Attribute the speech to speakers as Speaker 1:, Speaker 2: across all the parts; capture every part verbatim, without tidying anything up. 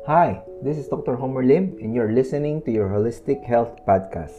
Speaker 1: Hi, this is Doctor Homer Lim, and you're listening to your Holistic Health Podcast.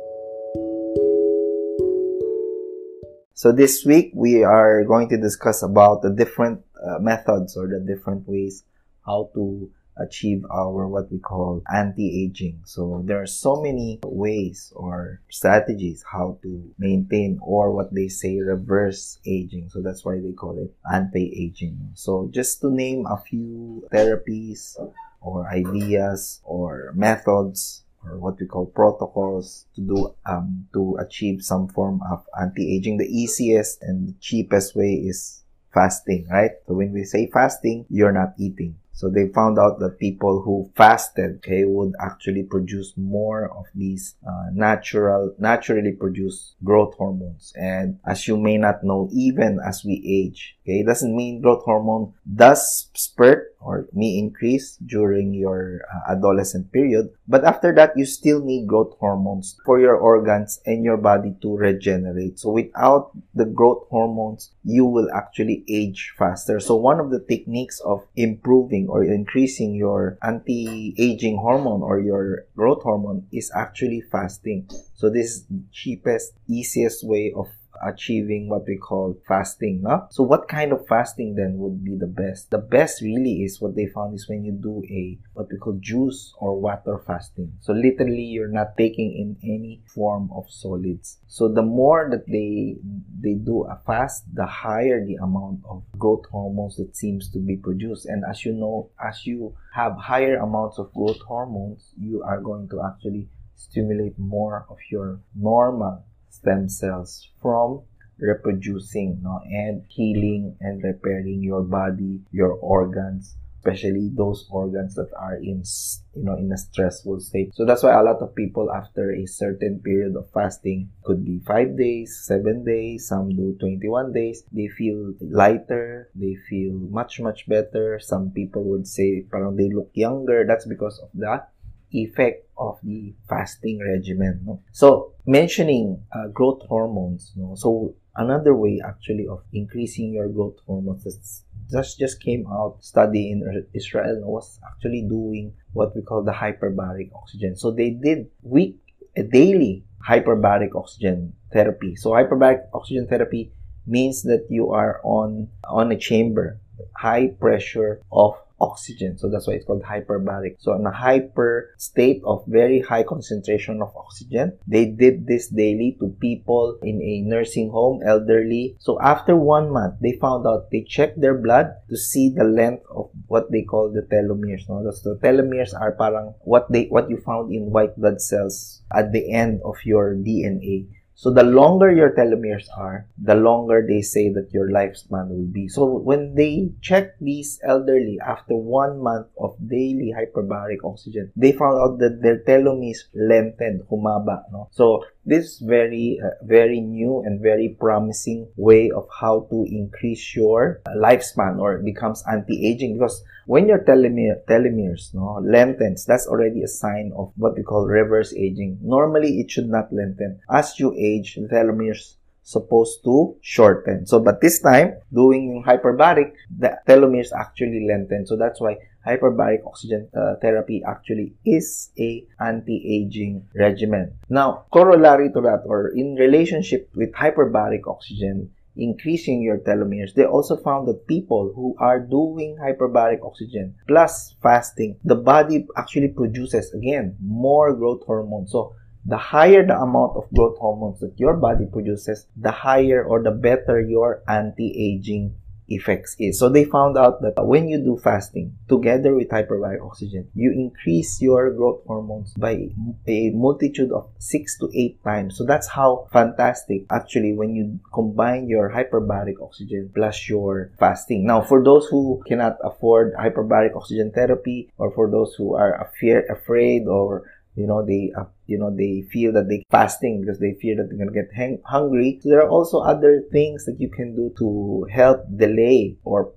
Speaker 1: So this week we are going to discuss about the different uh, methods or the different ways how to achieve our what we call anti-aging. So there are so many ways or strategies how to maintain or what they say reverse aging. So that's why they call it anti-aging. So just to name a few therapies or ideas or methods or what we call protocols to do um to achieve some form of anti-aging. The easiest and the cheapest way is fasting, right? So when we say fasting, you're not eating. So they found out that people who fasted, okay, would actually produce more of these uh, natural, naturally produced growth hormones. And as you may not know, even as we age, okay, it doesn't mean growth hormone does spurt or may increase during your uh, adolescent period. But after that, you still need growth hormones for your organs and your body to regenerate. So without the growth hormones, you will actually age faster. So one of the techniques of improving or increasing your anti-aging hormone or your growth hormone is actually fasting. So this is the cheapest, easiest way of achieving what we call fasting. No? So what kind of fasting then would be the best? The best really is what they found is when you do a what we call juice or water fasting. So literally you're not taking in any form of solids. So the more that they they do a fast, the higher the amount of growth hormones that seems to be produced. And as you know, as you have higher amounts of growth hormones, you are going to actually stimulate more of your normal stem cells from reproducing, no, and healing and repairing your body, your organs, especially those organs that are in, you know, in a stressful state. So that's why a lot of people after a certain period of fasting, could be five days, seven days, some do twenty-one days, they feel lighter, they feel much, much better. Some people would say parang they look younger. That's because of that effect of the fasting regimen. No? So mentioning uh, growth hormones, no? So another way actually of increasing your growth hormones is just just came out study in Israel was actually doing what we call the hyperbaric oxygen. So they did week a daily hyperbaric oxygen therapy. So hyperbaric oxygen therapy means that you are on on a chamber, high pressure of oxygen. So that's why it's called hyperbaric. So in a hyper state of very high concentration of oxygen, they did this daily to people in a nursing home, elderly. So after one month, they found out, they checked their blood to see the length of what they call the telomeres. No? That's the telomeres are parang what they what you found in white blood cells at the end of your D N A. So the longer your telomeres are, the longer they say that your lifespan will be. So when they checked these elderly after one month of daily hyperbaric oxygen, they found out that their telomeres lengthened, humaba. No? So this is very, uh, very new and very promising way of how to increase your lifespan or it becomes anti-aging, because when your telomere, telomeres no, lengthens, that's already a sign of what we call reverse aging. Normally, it should not lengthen. As you age, the telomeres supposed to shorten. So, but this time, doing hyperbaric, the telomeres actually lengthen. So that's why hyperbaric oxygen uh, therapy actually is a anti-aging regimen. Now, corollary to that, or in relationship with hyperbaric oxygen, increasing your telomeres, they also found that people who are doing hyperbaric oxygen plus fasting, the body actually produces, again, more growth hormones. So the higher the amount of growth hormones that your body produces, the higher or the better your anti-aging effects is. So they found out that when you do fasting together with hyperbaric oxygen, you increase your growth hormones by a multitude of six to eight times. So that's how fantastic actually when you combine your hyperbaric oxygen plus your fasting. Now, for those who cannot afford hyperbaric oxygen therapy, or for those who are afear, afraid or you know they uh, you know they feel that they fasting because they fear that they're going to get hang- hungry, so there are also other things that you can do to help delay or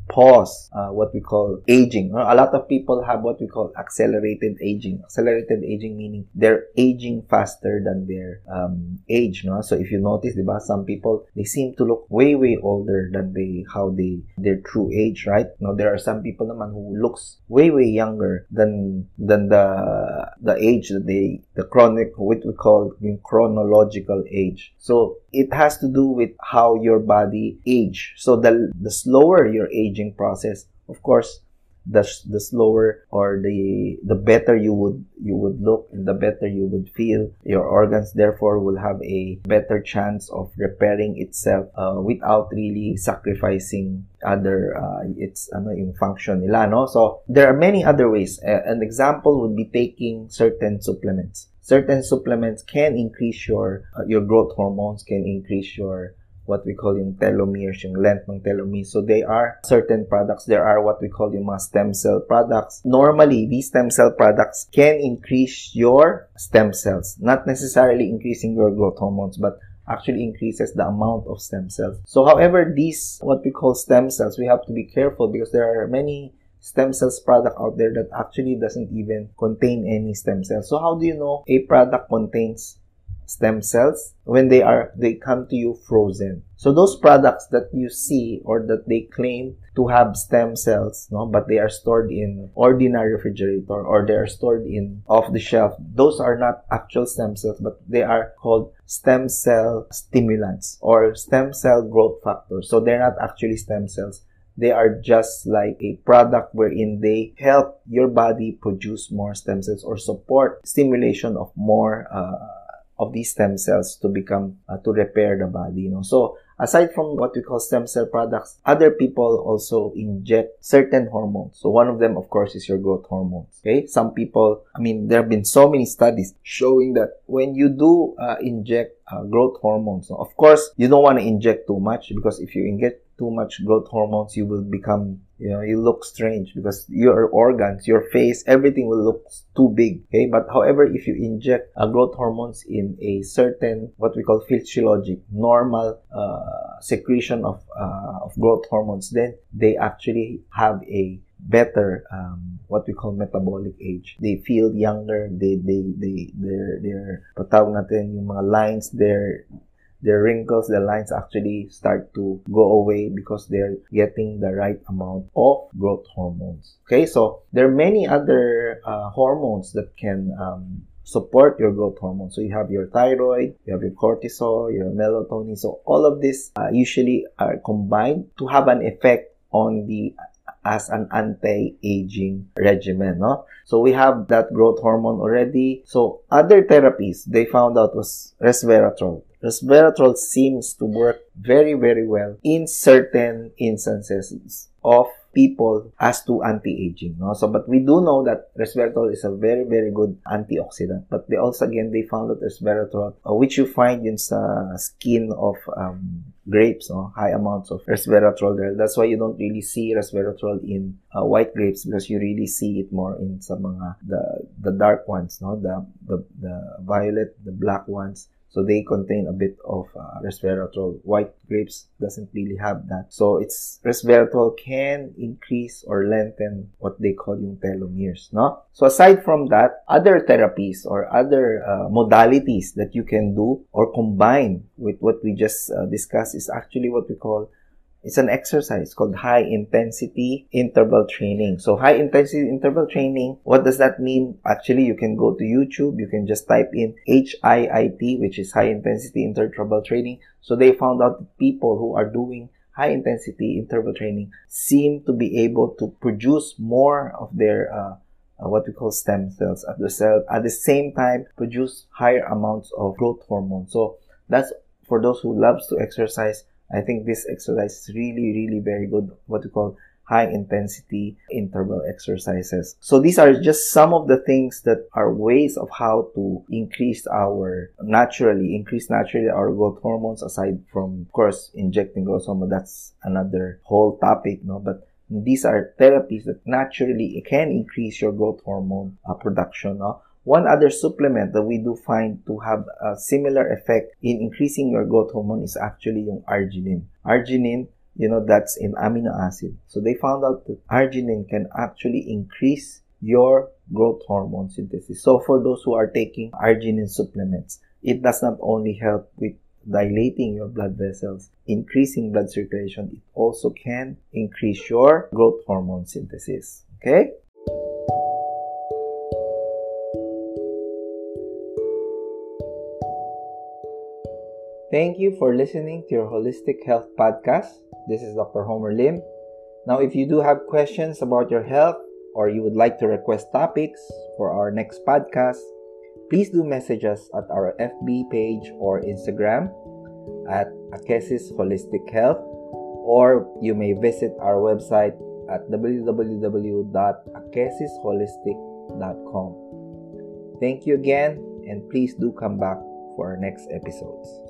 Speaker 1: pause uh, what we call aging. A lot of people have what we call accelerated aging. Accelerated aging meaning they're aging faster than their um, age. No? So if you notice, diba, some people, they seem to look way, way older than they how they their true age, right? No, there are some people naman who looks way, way younger than than the the age that they the chronic what we call yung chronological age. So it has to do with how your body age. So the the slower your aging process, of course, the the slower or the the better you would you would look and the better you would feel. Your organs therefore will have a better chance of repairing itself uh, without really sacrificing other uh, its ano yung function nila, no? So there are many other ways. Uh, an example would be taking certain supplements. Certain supplements can increase your uh, your growth hormones, can increase your what we call yung telomeres, yung length ng telomeres. So they are certain products. There are what we call yung mga stem cell products. Normally, these stem cell products can increase your stem cells, not necessarily increasing your growth hormones, but actually increases the amount of stem cells. So however, these what we call stem cells, we have to be careful because there are many stem cells product out there that actually doesn't even contain any stem cells. So how do you know a product contains stem cells? When they are they come to you frozen. So those products that you see or that they claim to have stem cells, no, but they are stored in ordinary refrigerator or they are stored in off the shelf, those are not actual stem cells, but they are called stem cell stimulants or stem cell growth factors. So they're not actually stem cells. They are just like a product wherein they help your body produce more stem cells or support stimulation of more uh, of these stem cells to become uh, to repair the body, you know. So aside from what we call stem cell products, other people also inject certain hormones. So one of them, of course, is your growth hormones. Okay, some people, I mean, there have been so many studies showing that when you do uh, inject uh, growth hormones, of course, you don't want to inject too much because if you inject too much growth hormones, you will become, you know, you look strange because your organs, your face, everything will look too big. Okay, but however, if you inject uh, growth hormones in a certain what we call physiologic normal uh, secretion of uh, of growth hormones, then they actually have a better um, what we call metabolic age. They feel younger. They they they their their patawag natin yung mga lines, their their wrinkles, the lines actually start to go away because they're getting the right amount of growth hormones. Okay, so there are many other uh, hormones that can um, support your growth hormone. So you have your thyroid, you have your cortisol, your melatonin. So all of this uh, usually are combined to have an effect on the as an anti-aging regimen, no? So we have that growth hormone already. So other therapies they found out was resveratrol. Resveratrol seems to work very, very well in certain instances of people as to anti-aging, no? So, but we do know that resveratrol is a very, very good antioxidant. But they also, again, they found that resveratrol, uh, which you find in sa skin of um, grapes, no? High amounts of resveratrol there. That's why you don't really see resveratrol in uh, white grapes because you really see it more in sa mga the the dark ones, no? The the the violet, the black ones. So they contain a bit of uh, resveratrol. White grapes doesn't really have that. So it's resveratrol can increase or lengthen what they call yung telomeres, no? So aside from that, other therapies or other uh, modalities that you can do or combine with what we just uh, discussed is actually what we call, it's an exercise called high intensity interval training. So high intensity interval training, what does that mean? Actually, you can go to YouTube, you can just type in H I I T, which is high intensity interval training. So they found out that people who are doing high intensity interval training seem to be able to produce more of their uh, uh, what we call stem cells at the cell, at the same time produce higher amounts of growth hormone. So that's for those who loves to exercise. I think this exercise is really, really very good, what we call high intensity interval exercises. So these are just some of the things that are ways of how to increase our, naturally, increase naturally our growth hormones aside from, of course, injecting growth hormone. That's another whole topic, no? But these are therapies that naturally can increase your growth hormone uh, production, no? One other supplement that we do find to have a similar effect in increasing your growth hormone is actually yung arginine. Arginine, you know, that's in amino acid. So they found out that arginine can actually increase your growth hormone synthesis. So for those who are taking arginine supplements, it does not only help with dilating your blood vessels, increasing blood circulation, it also can increase your growth hormone synthesis. Okay? Thank you for listening to your Holistic Health Podcast. This is Doctor Homer Lim. Now, if you do have questions about your health or you would like to request topics for our next podcast, please do message us at our F B page or Instagram at Akesis Holistic Health, or you may visit our website at w w w dot akesis holistic dot com. Thank you again, and please do come back for our next episodes.